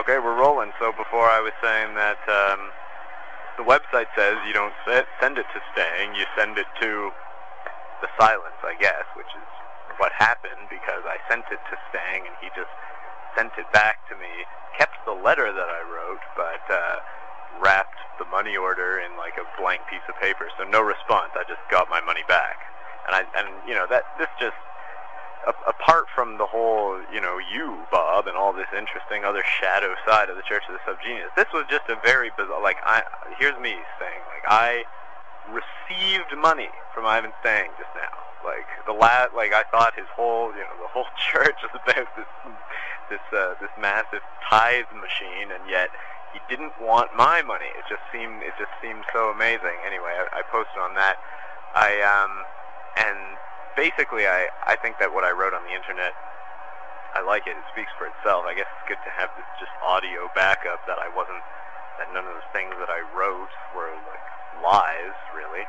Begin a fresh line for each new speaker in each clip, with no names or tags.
Okay, we're rolling. So before I was saying that the website says you don't send it to Stang, you send it to the silence, I guess, which is what happened because I sent it to Stang and he just sent it back to me, kept the letter that I wrote, but wrapped the money order in like a blank piece of paper, so no response. I just got my money back. And you know, that this just apart from the whole, you know, you, Bob, and all this interesting other shadow side of the Church of the Subgenius, this was just a very bizarre, like, here's me saying, like, I received money from Ivan Stang just now. Like, I thought his whole, you know, the whole church was about this massive tithe machine, and yet he didn't want my money. It just seemed so amazing. Anyway, I posted on that. And basically, I think that what I wrote on the internet, I like it. It speaks for itself. I guess it's good to have this just audio backup that none of the things that I wrote were like lies, really.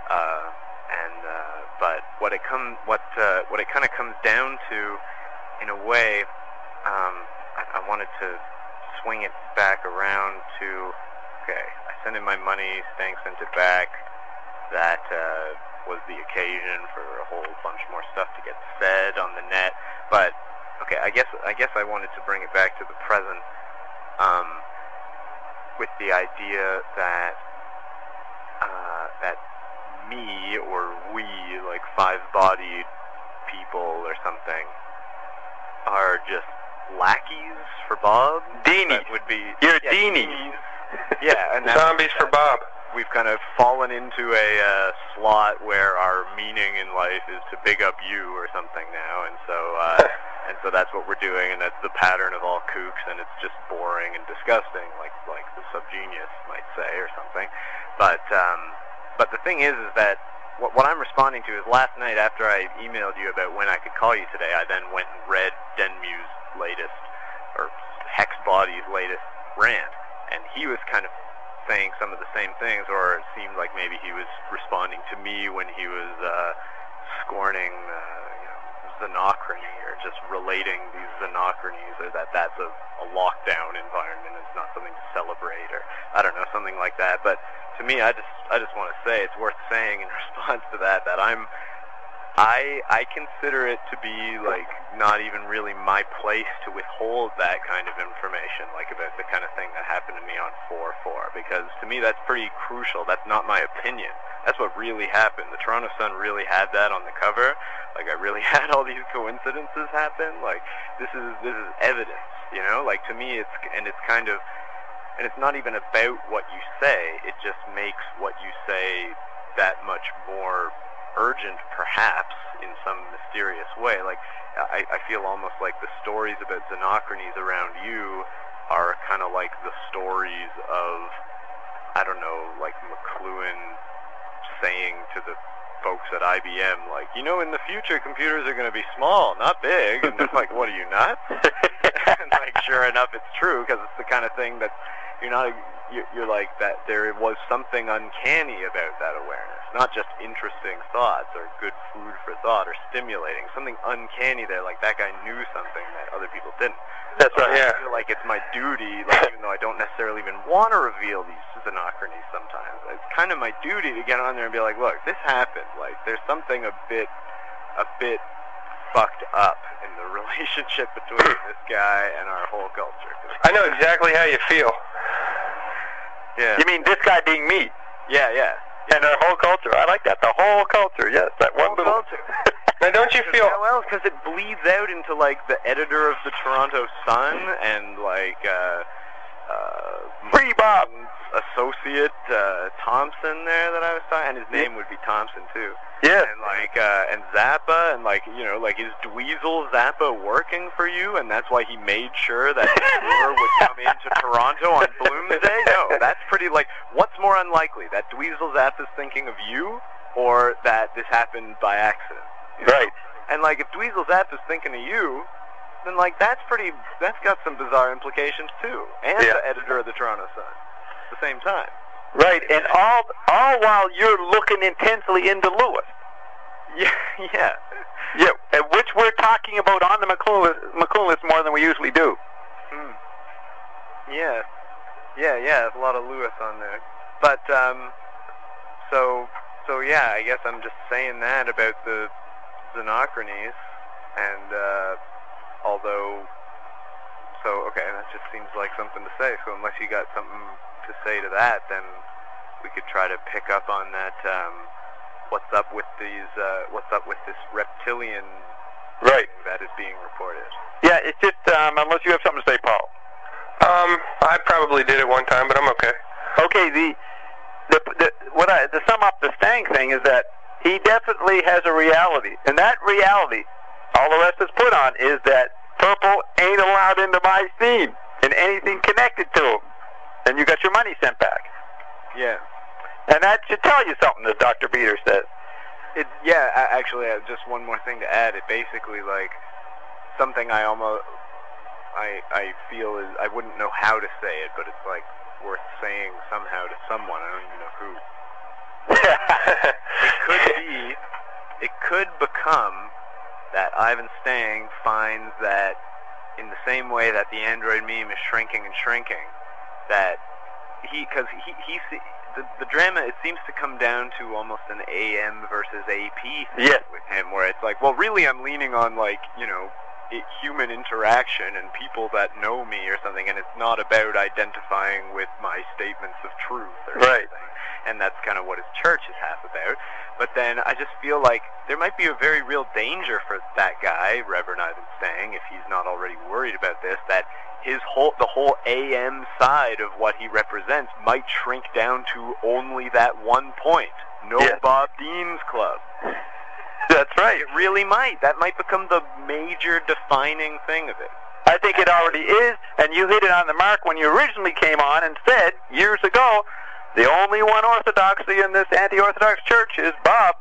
But what it kind of comes down to, in a way, I wanted to swing it back around to, okay, I sent in my money, Stang sent it back. That was the occasion for a whole bunch more stuff to get said on the net. But okay, I guess I wanted to bring it back to the present, with the idea that that me or we, like five-bodied people or something, are just lackeys for Bob.
Deenies.
That would be
Deenies.
Yeah, and
zombies for Bob.
We've kind of fallen into a slot where our meaning in life is to big up you or something now, and so that's what we're doing, and that's the pattern of all kooks, and it's just boring and disgusting, like the Subgenius might say or something. But the thing is that what I'm responding to is last night after I emailed you about when I could call you today, I then went and read Denmu's latest, or Hexbody's latest rant, and he was kind of saying some of the same things, or it seemed like maybe he was responding to me when he was scorning xenochrony, or just relating these xenochronies, or that's a lockdown environment, it's not something to celebrate, or I don't know, something like that. But to me, I just want to say, it's worth saying in response to that I consider it to be like not even really my place to withhold that kind of information, like about the kind of thing that happened to me on 4/4, because to me that's pretty crucial. That's not my opinion. That's what really happened. The Toronto Sun really had that on the cover. Like, I really had all these coincidences happen. Like, this is evidence, you know? Like, to me, it's not even about what you say. It just makes what you say that much more urgent, perhaps, in some mysterious way. Like, I feel almost like the stories about xenochronies around you are kind of like the stories of, I don't know, like McLuhan saying to the folks at IBM, like, you know, in the future computers are going to be small, not big. And they're like, what, are you nuts? And like, sure enough, it's true, because it's the kind of thing that you're like, that there was something uncanny about that awareness. Not just interesting thoughts or good food for thought or stimulating. Something uncanny there, like that guy knew something that other people didn't.
That's right, yeah.
I feel like it's my duty, like, even though I don't necessarily even want to reveal these xenochronies sometimes, it's kind of my duty to get on there and be like, look, this happened. Like, there's something a bit fucked up in the relationship between this guy and our whole culture.
I know exactly how you feel.
Yeah.
You mean this guy being me?
Yeah.
And our whole culture. I like that. The whole culture. Yes, that one little
culture.
Now, don't you feel?
Well, because it bleeds out into like the editor of the Toronto Sun and like
Free Bob
associate Thompson there that I was talking, and his name would be Thompson too.
Yeah.
And like and Zappa, and like, you know, like, is Dweezil Zappa working for you, and that's why he made sure that the tour would come into Toronto on Bloomsday? No, that's pretty, like, what's more unlikely, that Dweezil Zappa's thinking of you, or that this happened by accident? You know?
Right.
And like, if Dweezil Zappa's thinking of you, then like, that's got some bizarre implications too. And the editor of the Toronto Sun at the same time.
Right, and all while you're looking intensely into Lewis.
Yeah.
Which we're talking about on the McLuhan list more than we usually do.
Yeah, a lot of Lewis on there. But, so yeah, I guess I'm just saying that about the Xenocrates, and, okay, that just seems like something to say, so unless you got something to say to that, then we could try to pick up on that, what's up with this reptilian
right
thing that is being reported.
Yeah, it's just, unless you have something to say, Paul.
I probably did it one time, but I'm okay.
Okay, to sum up the Stang thing is that he definitely has a reality, and that reality, all the rest is put on, is that Purple ain't allowed into my scene and anything connected to him, and you got your money sent back.
Yeah.
And that should tell you something, as Dr. Beater says.
Actually, just one more thing to add. It basically, like, something I feel is, I wouldn't know how to say it, but it's, like, worth saying somehow to someone. I don't even know who. It could become that Ivan Stang finds that in the same way that the android meme is shrinking and shrinking, that the drama, it seems to come down to almost an AM versus AP thing with him, where it's like, well, really I'm leaning on, like, you know, human interaction and people that know me or something, and it's not about identifying with my statements of truth or something. And that's kind of what his church is half about. But then I just feel like there might be a very real danger for that guy, Reverend Ivan Stang, if he's not already worried about this, that the whole AM side of what he represents might shrink down to only that one point. No Bob Dean's Club.
That's right.
It really might. That might become the major defining thing of it.
I think it already is, and you hit it on the mark when you originally came on and said, years ago, the only one orthodoxy in this anti-orthodox church is Bob.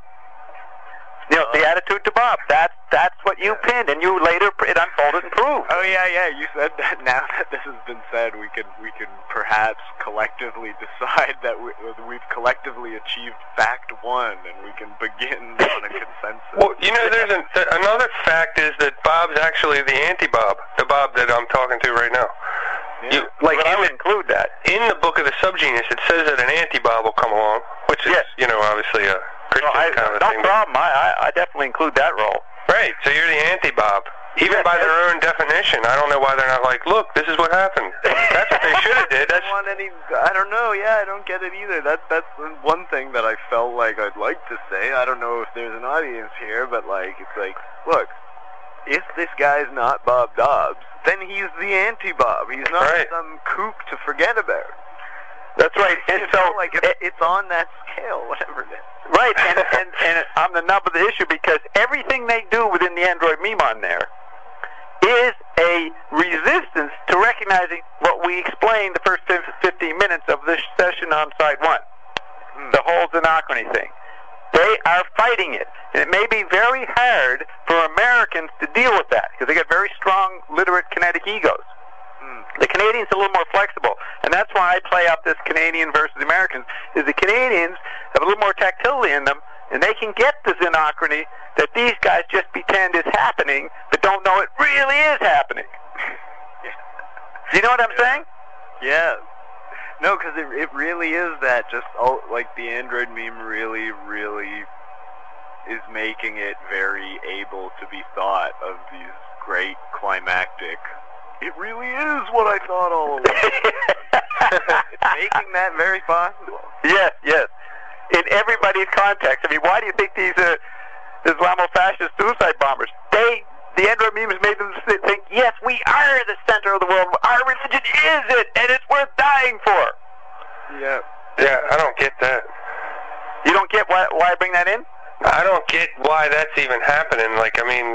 You know, the attitude to Bob. That's what you pinned, and you later it unfolded and proved.
Oh yeah. You said that. Now that this has been said, we can perhaps collectively decide that we've collectively achieved fact one, and we can begin on a consensus.
Well, you know, there's another fact is that Bob's actually the anti-Bob, the Bob that I'm talking to right now.
Yeah.
I would include that
in the book of the Subgenius. It says that an anti-Bob will come along, which is you know, obviously a Christian kind of thing.
No problem. I definitely include that role.
Right. So you're the anti-Bob. Even by their own definition, I don't know why they're not like, look, this is what happened. That's what they should have did.
I don't know. Yeah, I don't get it either. That's one thing that I felt like I'd like to say. I don't know if there's an audience here, but like, it's like, look, if this guy's not Bob Dobbs, then he's the anti-Bob. He's not some kook to forget about.
That's right. And so
like it's on that scale, whatever it is.
Right, and I'm the nub of the issue, because everything they do within the Android meme on there is a resistance to recognizing what we explained the first 15 minutes of this session on Side 1. The whole Xenocracy thing. They are fighting it. And it may be very hard for Americans to deal with that, because they get very strong, literate, kinetic egos. The Canadians are a little more flexible, and that's why I play up this Canadian versus Americans, is the Canadians have a little more tactility in them, and they can get the Xenocracy that these guys just pretend is happening, but don't know it really is happening. You know what I'm saying?
Yeah. No, because it really is that, just like the Android meme really, really is making it very able to be thought of these great climactic, it really is what I thought all along. It's making that very possible.
Yes. In everybody's context. I mean, why do you think these Islamofascist suicide bombers, the Android memes made them think, yes, we are the center of the world. Our religion is it, and it's worth dying for.
Yeah, I don't get that.
You don't get why I bring that in?
I don't get why that's even happening. Like, I mean,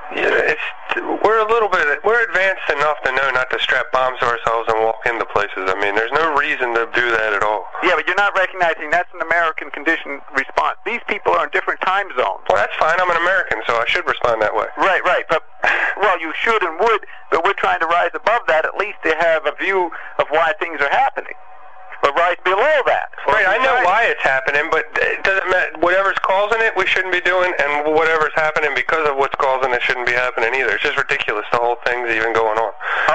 we're advanced enough to know not to strap bombs to ourselves and walk into places. I mean, there's no reason to do that at all.
Yeah, but you're not recognizing that's an American conditioned response. These people are in different time zones.
Well, that's fine. I'm an American, so I should respond that way.
Right. But, well, you should and would, but we're trying to rise above that, at least to have a view of why things are happening. But rise below that.
Right, I know why it's happening, but it doesn't matter. Whatever's causing it, we shouldn't be doing, and whatever's happening because of what's causing it shouldn't be happening either. It's just ridiculous, the whole thing's even going on.
Okay, well,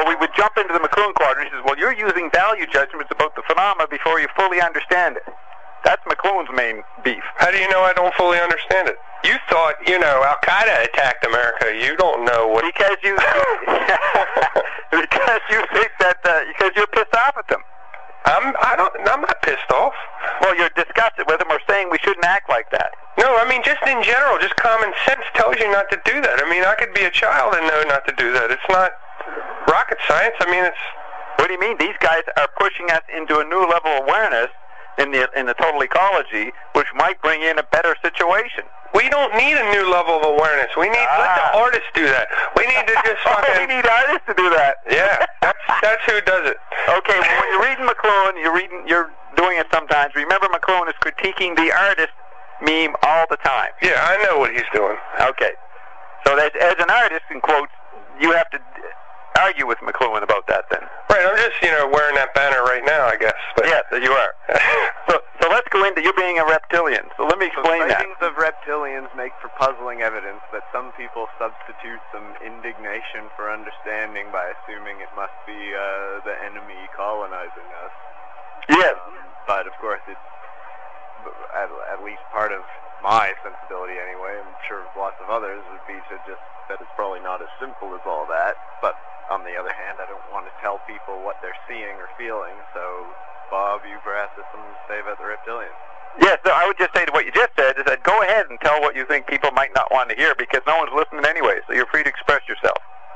we would jump into the McLuhan quadrant. He says, well, you're using value judgments about the phenomena before you fully understand it. That's McLuhan's main beef.
How do you know I don't fully understand it? You thought, Al-Qaeda attacked America. You don't know what...
Because you because you think that because you're pissed off at them.
I'm not pissed off.
Well, you're disgusted with them or saying we shouldn't act like that.
No, I mean, just in general, just common sense tells you not to do that. I mean, I could be a child and know not to do that. It's not rocket science. I mean, it's...
What do you mean? These guys are pushing us into a new level of awareness in the total ecology, which might bring in a better situation.
We don't need a new level of awareness. We need let the artists do that. We need to just fucking...
We need artists to do that.
Yeah, that's who does it.
Okay, well, when you're reading McLuhan, you're doing it sometimes. Remember, McLuhan is critiquing the artist meme all the time.
Yeah, I know what he's doing.
Okay, so that, as an artist, in quotes, you have to argue with McLuhan about that then.
Right, I'm just, wearing that banner right now, I guess. But
yes, you are. So let's go into you being a reptilian. So let me explain that.
Sightings of reptilians make for puzzling evidence that some people substitute some indignation for understanding by assuming it must be the enemy colonizing us.
Yes.
But of course, it's at least part of my sensibility anyway. I'm sure lots of others would be to just that it's probably not as simple as all that. But on the other hand, I don't want to tell people what they're seeing or feeling. So, Bob, you perhaps have something to say about the reptilians.
Yes, so I would just say to what you just said is that go ahead and tell what you think people might not want to hear because no one's listening anyway, so you're free to express yourself.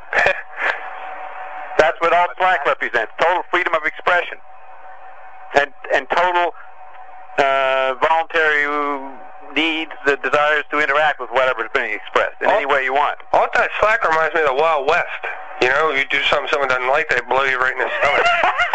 That's what Alt Slack represents, total freedom of expression and total voluntary needs, the desires to interact with whatever is being expressed in any way you want.
Alt Slack reminds me of the Wild West. You do something someone doesn't like, they blow you right in the stomach.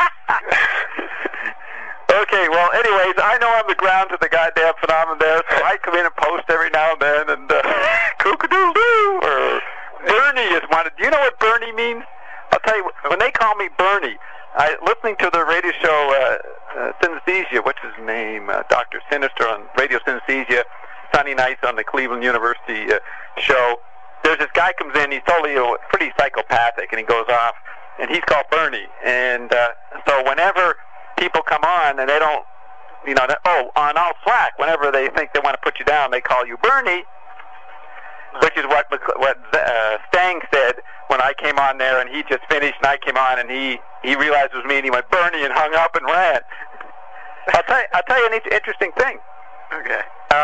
Okay, well, anyways, I know I'm the ground to the goddamn phenomenon there, so I come in and post every now and then, and cook-a-doodle-doo, or Bernie is one. Do you know what Bernie means? I'll tell you, when they call me Bernie, listening to the radio show Synesthesia, what's his name, Dr. Sinister on Radio Synesthesia, Sunday nights on the Cleveland University show, there's this guy comes in, he's totally pretty psychopathic, and he goes off, and he's called Bernie, and so whenever people come on and they don't, on Alt Slack, whenever they think they want to put you down, they call you Bernie, which is what Stang said when I came on there, and he just finished, and I came on, and he realized it was me, and he went Bernie and hung up and ran. I'll tell you an interesting thing.
Okay.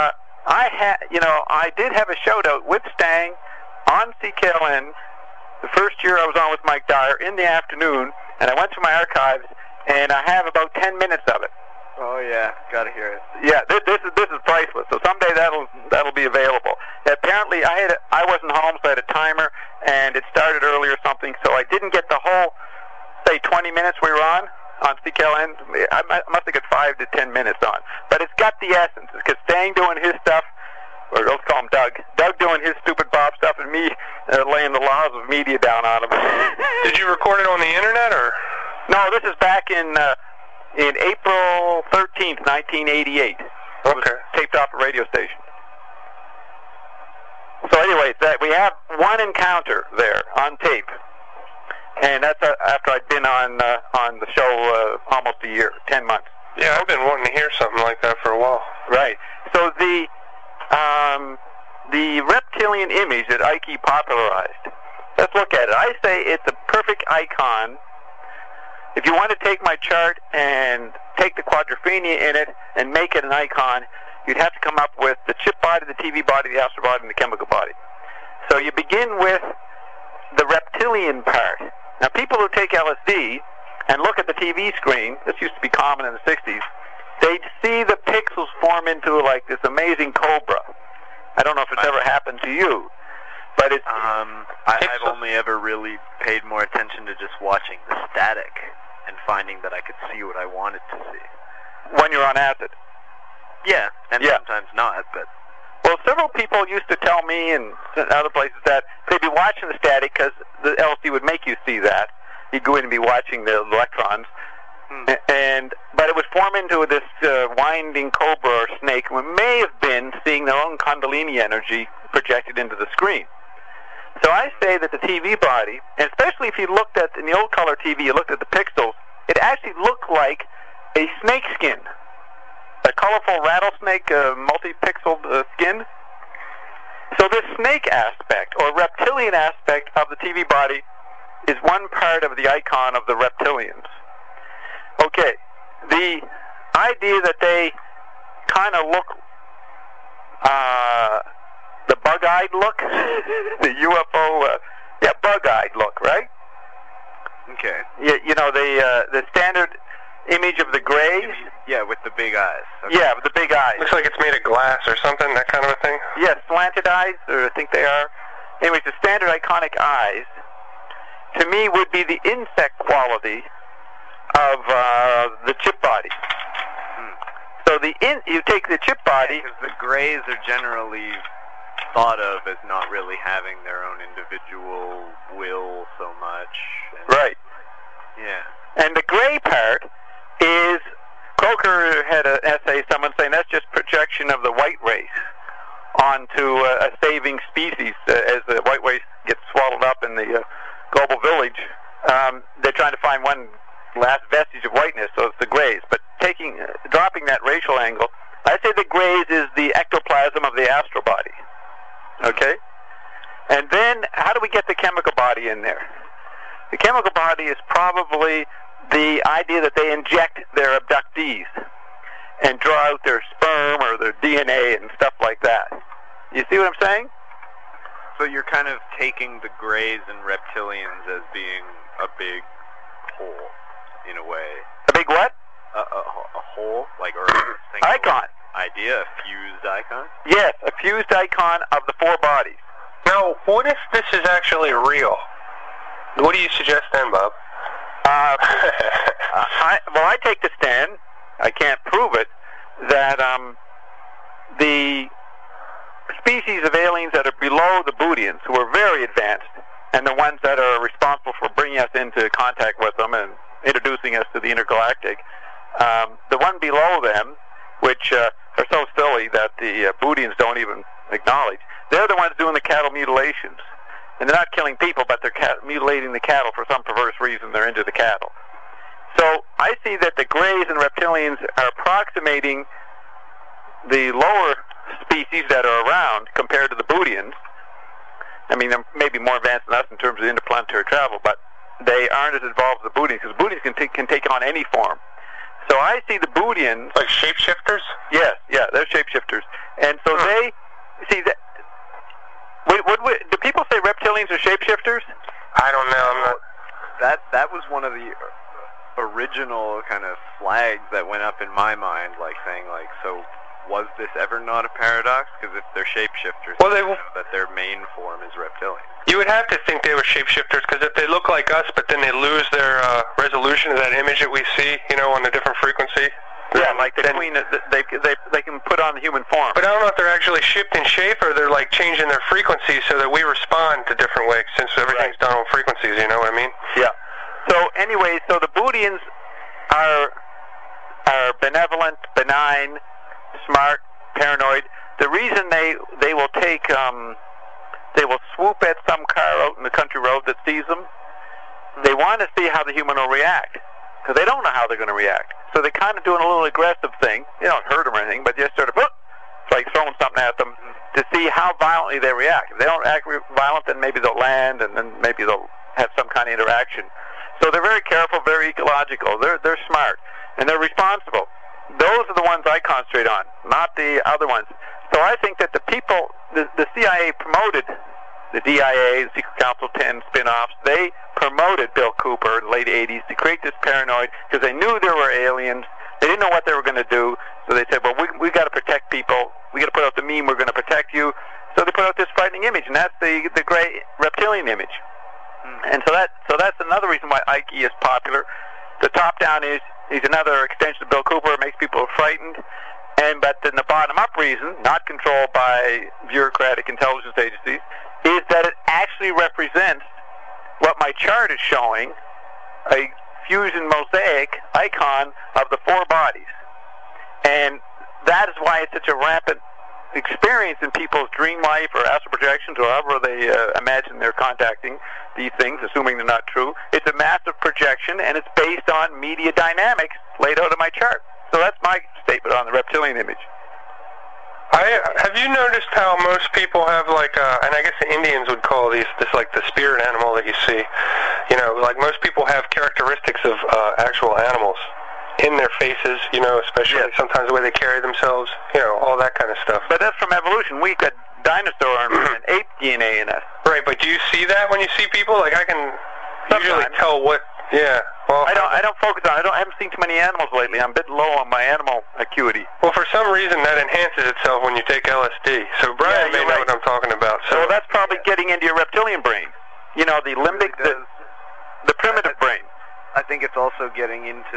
I did have a shout out with Stang on CKLN the first year I was on with Mike Dyer in the afternoon, and I went to my archives, and I have about 10 minutes of it.
Oh yeah, gotta hear it.
Yeah, this is priceless. So someday that'll be available. Apparently, I wasn't home, so I had a timer, and it started early or something, so I didn't get the whole, say, 20 minutes we were on CKLN. I must have got 5 to 10 minutes on, but it's got the essence. Because Stang doing his stuff, or let's call him Doug doing his stupid Bob stuff, and me laying the laws of media down on him.
Did you record it on the internet, or?
No, this is back in April 13th, 1988. It was taped off a radio station. So anyways, we have one encounter there on tape, and that's after I'd been on the show almost a year, 10 months.
Yeah, I've been wanting to hear something like that for a while.
Right. So the reptilian image that Ike popularized, let's look at it. I say it's a perfect icon. If you want to take my chart and take the quadrophenia in it and make it an icon, you'd have to come up with the chip body, the TV body, the astral body, and the chemical body. So you begin with the reptilian part. Now, people who take LSD and look at the TV screen, this used to be common in the 60s, they'd see the pixels form into like this amazing cobra. I don't know if it's ever happened to you, but it's...
I've only ever really paid more attention to just watching the static and finding that I could see what I wanted to see.
When you're on acid?
Yeah, and sometimes not, but...
Well, several people used to tell me and other places that they'd be watching the static because the LSD would make you see that. You'd go in and be watching the electrons. But it would form into this winding cobra or snake, who may have been seeing their own Kundalini energy projected into the screen. So I say that the TV body, and especially if you looked at, in the old color TV, you looked at the pixels, it actually looked like a snake skin. A colorful rattlesnake, multi-pixeled skin. So this snake aspect, or reptilian aspect of the TV body, is one part of the icon of the reptilians. Okay, the idea that they kind of look, the bug-eyed look, the UFO, bug-eyed look, right?
Okay.
You know, the standard image of the Greys?
Yeah, with the big eyes. Okay.
Yeah, with the big eyes.
Looks like it's made of glass or something, that kind of a thing.
Yes, slanted eyes, or I think they are. Anyways, the standard iconic eyes, to me, would be the insect quality of the chip body. So you take the chip body...
Because the Greys are generally thought of as not really having their own individual will so much.
Right.
Yeah.
And the Grey part is... Croker had an essay, someone saying that's just projection of the white race onto a saving species as the white race gets swallowed up in the global village. They're trying to find one last vestige of whiteness, so it's the Greys. But dropping that racial angle, I say the Greys is the ectoplasm of the astral body. Okay? And then, how do we get the chemical body in there? The chemical body is probably the idea that they inject their abductees and draw out their sperm or their DNA and stuff like that. You see what I'm saying?
So you're kind of taking the Greys and reptilians as being a big whole, in a way.
A big what?
A whole, like, or a single
icon.
Idea, a fused icon?
Yes, a fused icon of the four bodies.
Now, what if this is actually real? What do you suggest then, Bob?
I take the stand, I can't prove it, that the species of aliens that are below the Bootians, who are very advanced, and the ones that are responsible for bringing us into contact with them and introducing us to the intergalactic, the one below them, which are so silly that the Bootians don't even acknowledge, they're the ones doing the cattle mutilations. And they're not killing people, but they're mutilating the cattle for some perverse reason. They're into the cattle. So I see that the Greys and reptilians are approximating the lower species that are around compared to the Bootians. I mean, they're maybe more advanced than us in terms of interplanetary travel, but they aren't as involved as the Bootians, because Bootians can take on any form. So I see the Bootians...
Like shapeshifters?
Yes, yeah, they're shapeshifters. And so they... See, that... do people say reptilians are shapeshifters?
I don't know. I'm not.
That was one of the original kind of flags that went up in my mind, like saying, like, so was this ever not a paradox? Because if they're shapeshifters,
well,
that their main form is reptilian.
You would have to think they were shapeshifters, because if they look like us, but then they lose their resolution of that image that we see, you know, on a different frequency.
Yeah, like the queen, they can put on the human form.
But I don't know if they're actually shifting shape, or they're like changing their frequency so that we respond to different ways, since everything's done on frequencies. You know what I mean?
Yeah. So anyway, so the Bootians are benevolent, benign, smart, paranoid. The reason they will take they will swoop at some car out in the country road that sees them. They want to see how the human will react, because they don't know how they're going to react. So they're kind of doing a little aggressive thing. You don't hurt them or anything, but just sort of, it's like throwing something at them to see how violently they react. If they don't act violent, then maybe they'll land, and then maybe they'll have some kind of interaction. So they're very careful, very ecological. They're smart, and they're responsible. Those are the ones I concentrate on, not the other ones. So I think that the people, the CIA promoted the DIA, the Secret Council 10 spin-offs. They promoted Bill Cooper in the late 80s to create this paranoid, because they knew there were aliens. They didn't know what they were going to do, so they said, well, we got to protect people. We got to put out the meme, we're going to protect you. So they put out this frightening image, and that's the gray reptilian image. And so that's another reason why Ike is popular. The top-down is he's another extension of Bill Cooper. It makes people frightened. But then the bottom-up reason, not controlled by bureaucratic intelligence agencies, is that it actually represents what my chart is showing, a fusion mosaic icon of the four bodies. And that is why it's such a rampant experience in people's dream life or astral projections or however they imagine they're contacting these things, assuming they're not true. It's a massive projection, and it's based on media dynamics laid out in my chart. So that's my statement on the reptilian image.
Have you noticed how most people have like, and I guess the Indians would call this like the spirit animal that you see. You know, like most people have characteristics of actual animals in their faces, you know, especially sometimes the way they carry themselves, you know, all that kind of stuff.
But that's from evolution. We've got dinosaur and ape DNA in us.
Right, but do you see that when you see people? Like I can usually tell what. Yeah. Well,
I don't focus on it. I haven't seen too many animals lately. I'm a bit low on my animal acuity.
Well, for some reason that enhances itself when you take LSD. So Brian may know what I'm talking about.
So that's probably getting into your reptilian brain. You know, the limbic, the primitive brain.
I think it's also getting into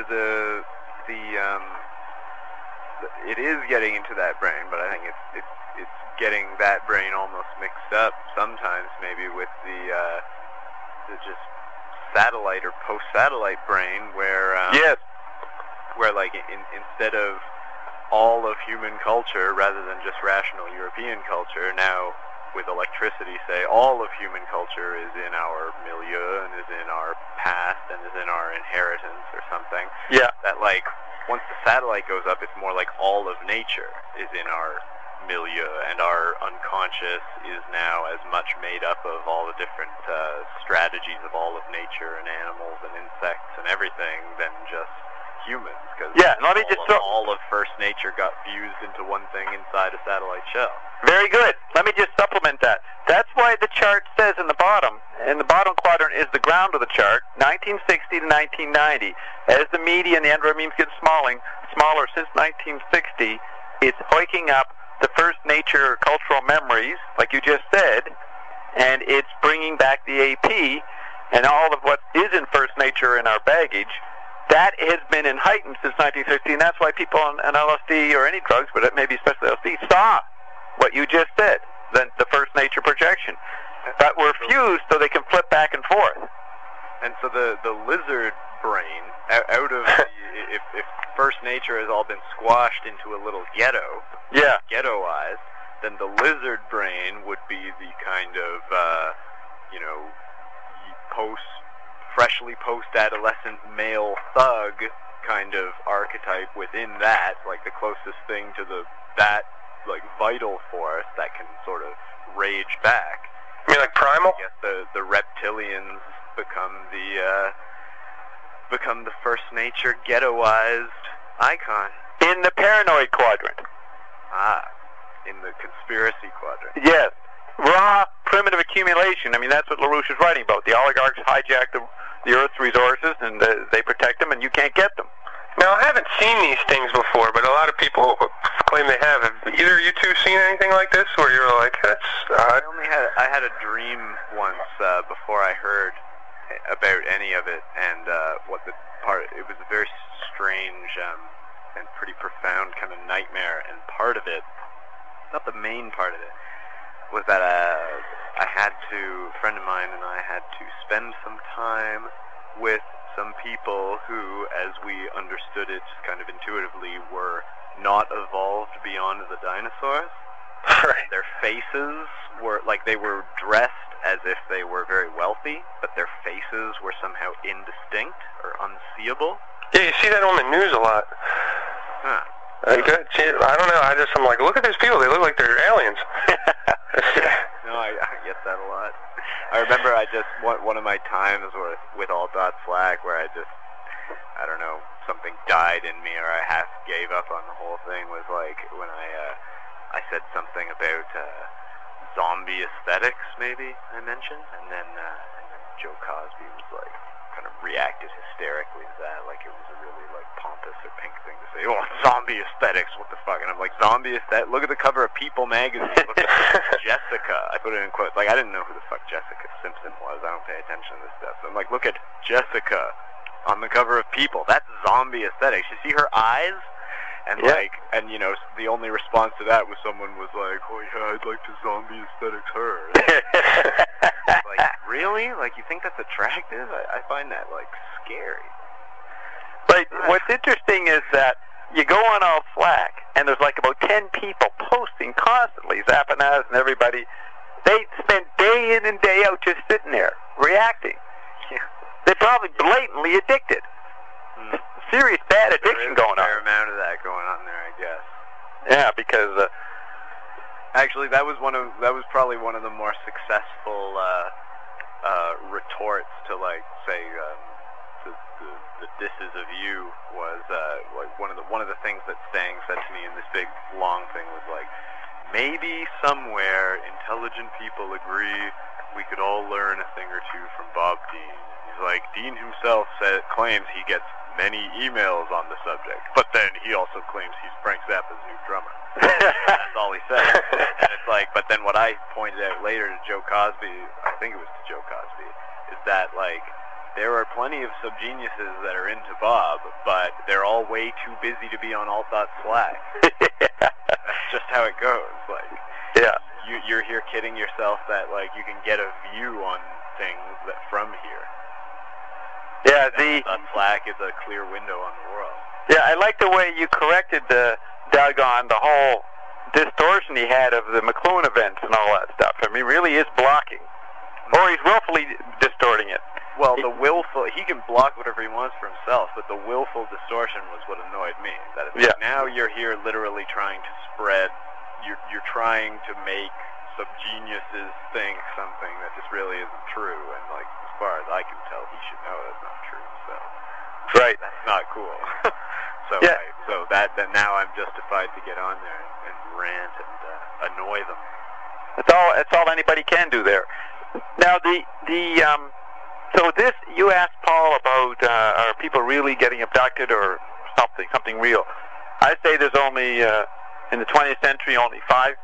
it is getting into that brain, but I think it's getting that brain almost mixed up sometimes, maybe with the just satellite or post-satellite brain, where where like instead of all of human culture, rather than just rational European culture, now with electricity, say all of human culture is in our milieu and is in our past and is in our inheritance or something.
Yeah.
That like once the satellite goes up, it's more like all of nature is in our milieu, and our unconscious is now as much made up of all the different strategies of all of nature and animals and insects and everything than just humans. Because all of first nature got fused into one thing inside a satellite shell.
Very good. Let me just supplement that. That's why the chart says in the bottom quadrant is the ground of the chart, 1960 to 1990. As the media and the android memes get smaller since 1960, it's hiking up the first nature cultural memories, like you just said, and it's bringing back the AP and all of what is in first nature in our baggage. That has been heightened since 1960, and that's why people on LSD or any drugs, but maybe especially LSD, saw what you just said, the first nature projection. But we're fused so they can flip back and forth.
And so the lizard brain, out of if first nature has all been squashed into a little ghetto, ghettoized, then the lizard brain would be the kind of freshly post-adolescent male thug kind of archetype within that, like the closest thing to that like vital force that can sort of rage back.
You mean like primal?
I guess the reptilians become the first nature ghettoized icon.
In the paranoid quadrant.
In the conspiracy quadrant.
Yes. Raw, primitive accumulation. I mean, that's what LaRouche is writing about. The oligarchs hijack the Earth's resources, and they protect them, and you can't get them.
Now, I haven't seen these things before, but a lot of people claim they have. Have either of you two seen anything like this, where you're like, that's odd?
I had a dream once before I heard about any of it, and it was a very strange and pretty profound kind of nightmare, and part of it, not the main part of it, was that a friend of mine and I had to spend some time with some people who, as we understood it kind of intuitively, were not evolved beyond the dinosaurs.
Right.
Their faces were, like, they were dressed as if they were very wealthy, but their faces were somehow indistinct or unseeable.
Yeah, you see that on the news a lot.
Huh.
I don't know. I'm like, look at these people. They look like they're aliens.
No, I get that a lot. I remember one of my times with All Slack where I don't know, something died in me or I half gave up on the whole thing was like when I said something about zombie aesthetics, maybe I mentioned, and then Joe Cosby was like, kind of reacted hysterically to that, like it was a really like pompous or pink thing to say. Oh, zombie aesthetics, what the fuck? And I'm like, zombie aesthetic? Look at the cover of People magazine. Look at Jessica. I put it in quotes. Like, I didn't know who the fuck Jessica Simpson was. I don't pay attention to this stuff. So I'm like, look at Jessica on the cover of People. That's zombie aesthetics. You see her eyes? And and you know, the only response to that was someone was like, "Oh yeah, I'd like to zombie aesthetics her." Like, really? Like, you think that's attractive? I find that like scary.
But what's interesting is that you go on All Slack, and there's like about 10 people posting constantly, Zapanas and everybody. They spend day in and day out just sitting there, reacting. They're probably blatantly addicted. Serious bad addiction going on.
There is a fair amount of that going on there, I guess.
Yeah, because
actually, that was probably one of the more successful retorts to, like, say, the disses of you was like one of the things that Stang said to me in this big long thing was like, maybe somewhere intelligent people agree we could all learn a thing or two from Bob Dean. He's like, Dean himself claims he gets many emails on the subject, but then he also claims he's Frank Zappa's new drummer. That's all he says. And it's like, but then what I pointed out later to Joe Cosby, I think it was to Joe Cosby, is that, like, there are plenty of subgeniuses that are into Bob, but they're all way too busy to be on Alt Dot Slack. That's just how it goes. Like,
yeah,
you're here kidding yourself that, like, you can get a view on things that from here.
Yeah,
Slack is a clear window on the world.
Yeah, I like the way you corrected Doug on the whole distortion he had of the McLuhan events and all that stuff. I mean, he really is blocking, or he's willfully distorting it.
Well, he can block whatever he wants for himself, but the willful distortion was what annoyed me. That is, now you're here literally trying to spread, you're trying to make subgeniuses think something that just really isn't true, and, like, as far as I can tell, he should know that's not true, so.
Right.
That's not cool. So,
yeah.
So then now I'm justified to get on there and rant and annoy them.
That's all anybody can do there. Now, so this, you asked Paul about, are people really getting abducted or something real? I'd say there's only, in the 20th century, only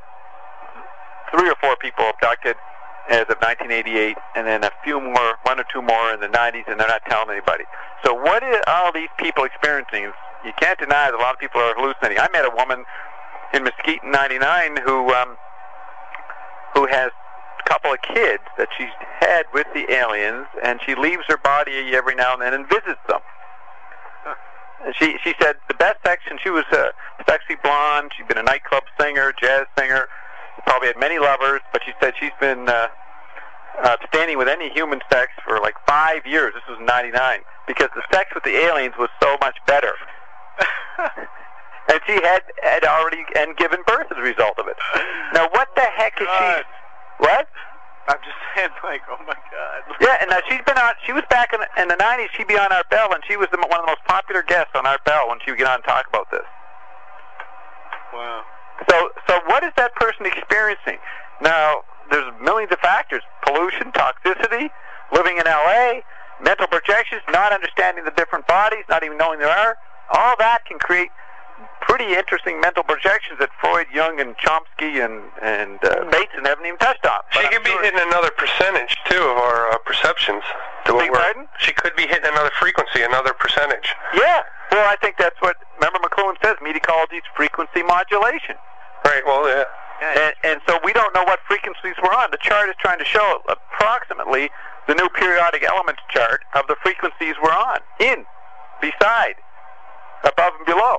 3 or 4 people abducted as of 1988, and then a few more, 1 or 2 more in the 90s, and they're not telling anybody. So what are all these people experiencing? You can't deny that a lot of people are hallucinating. I met a woman in Mesquite in 99 who has a couple of kids that she's had with the aliens, and she leaves her body every now and then and visits them. And she said the best section, she was a sexy blonde, she'd been a nightclub singer, jazz singer, probably had many lovers, but she said she's been abstaining with any human sex for like 5 years. This was 99, because the sex with the aliens was so much better. And she had already given birth as a result of it. Now, what the heck is she? What?
I'm just saying, like, oh my God.
Yeah, and now she's been on. She was back in the 90s. She'd be on Art Bell, and she was one of the most popular guests on Art Bell when she would get on and talk about this.
Wow.
So what is that person experiencing? Now, there's millions of factors: pollution, toxicity, living in L.A., mental projections, not understanding the different bodies, not even knowing there are. All that can create pretty interesting mental projections that Freud, Jung, and Chomsky and Bateson haven't even touched on.
She could be hitting another percentage, too, of our perceptions. She could be hitting another frequency, another percentage.
Yeah. Well, I think that's what, remember McLuhan says, metacology is frequency modulation.
Right, well, yeah.
And so we don't know what frequencies we're on. The chart is trying to show approximately the new periodic elements chart of the frequencies we're on, beside, above and below.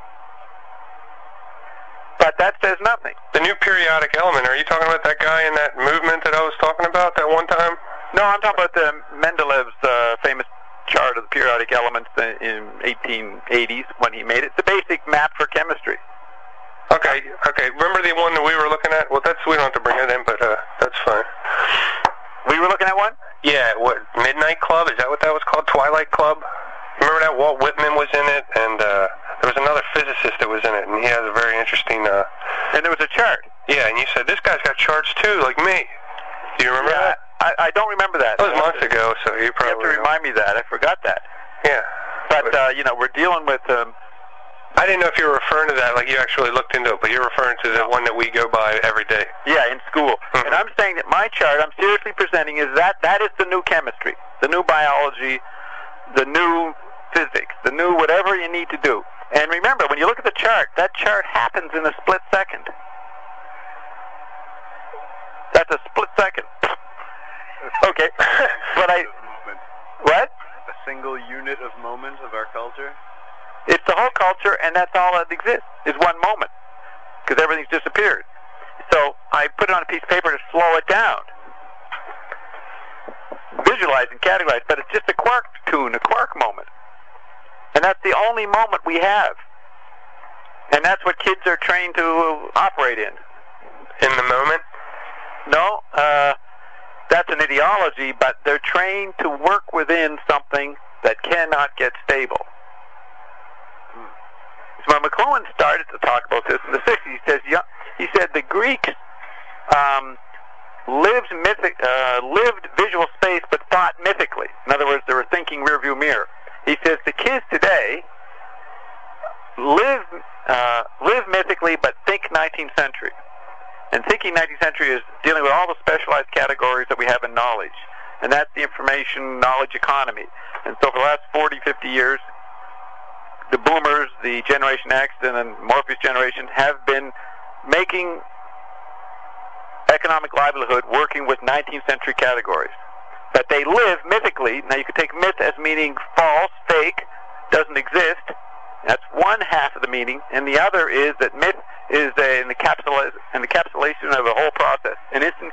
But that says nothing.
The new periodic element, are you talking about that guy in that movement that I was talking about that one time?
No, I'm talking about Mendeleev's famous chart of the periodic elements in 1880s when he made it. It's a basic map for chemistry.
Okay. Remember the one that we were looking at? Well, we don't have to bring it in, but that's fine.
We were looking at one?
Yeah, what, Midnight Club? Is that what that was called? Twilight Club? Remember that? Walt Whitman was in it, and there was another physicist that was in it, and he has a very interesting...
And there was a chart.
Yeah, and you said, this guy's got charts too, like me. Do you remember that?
I don't remember that.
That was months ago, so you probably...
You have to remind me that. I forgot that.
Yeah.
But we're dealing with...
I didn't know if you were referring to that, like you actually looked into it, but you're referring to the one that we go by every day.
Yeah, in school.
Mm-hmm.
And I'm saying that my chart, I'm seriously presenting, is that is the new chemistry, the new biology, the new physics, the new whatever you need to do. And remember, when you look at the chart, that chart happens in a split second. That's a split second. Okay. But
What?
A single
unit of moment of our culture?
It's the whole culture, and that's all that exists, is one moment, because everything's disappeared. So I put it on a piece of paper to slow it down, visualize and categorize, but it's just a quark tune, a quark moment. And that's the only moment we have. And that's what kids are trained to operate in.
In the moment?
No, that's an ideology, but they're trained to work within something that cannot get stable. So when McLuhan started to talk about this in the 60s, he said the Greeks lived visual space but thought mythically. In other words, they were thinking rearview mirror. He says the kids today live mythically but think 19th century. And thinking 19th century is dealing with all the specialized categories that we have in knowledge. And that's the information knowledge economy. And so for the last 40, 50 years, the boomers, the Generation X, and then Morpheus generation have been making economic livelihood working with 19th century categories. That they live mythically. Now you could take myth as meaning false, fake, doesn't exist. That's one half of the meaning, and the other is that myth is an encapsulation of the whole process, an instant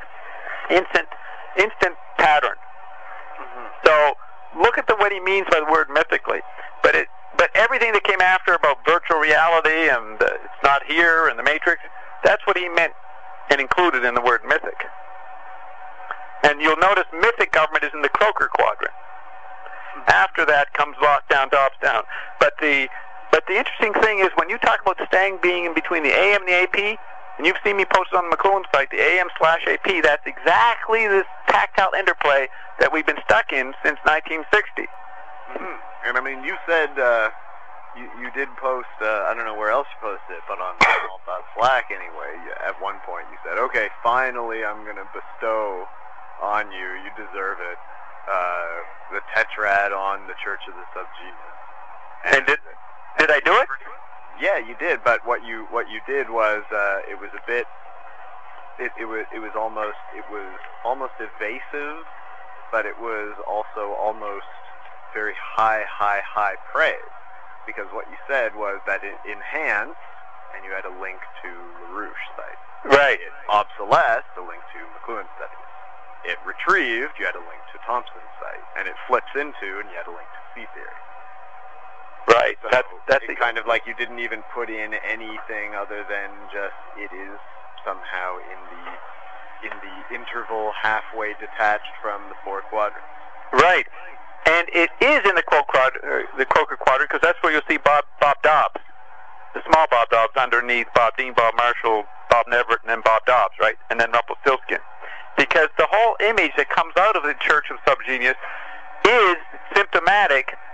pattern. Mm-hmm. So look at what he means by the word mythically. But everything that came after about virtual reality and it's not here and the Matrix, that's what he meant and included in the word mythic. And you'll notice mythic government is in the Croker quadrant. After that comes lockdown, tops down. But the interesting thing is when you talk about Stang being in between the AM and the AP, and you've seen me post it on the McLuhan site, the AM/AP, that's exactly this tactile interplay that we've been stuck in since 1960.
Mm-hmm. And I mean, you said you did post, I don't know where else you posted it, but on Slack anyway, at one point you said, okay, finally I'm going to bestow on you, you deserve it, the tetrad on the Church of the Subgenius.
And did I do it?
Yeah, you did. But what you did was it was a bit. It was almost evasive, but it was also almost very high praise, because what you said was that it enhanced, and you had a link to LaRouche site.
Right.
It obsolesced, a link to McLuhan studies. It retrieved, you had a link to Thompson's site, and it flips into, and you had a link to C-theory.
Right.
So that's kind of like you didn't even put in anything other than just it is somehow in the interval halfway detached from the four quadrants.
Right. And it is in the Croker quadrant, because that's where you'll see Bob Dobbs, the small Bob Dobbs underneath Bob Dean, Bob Marshall, Bob Neverett, and then Bob Dobbs, right? And then Rumpelstiltskin. Because the whole image that comes out of the Church of Subgenius is symptomatic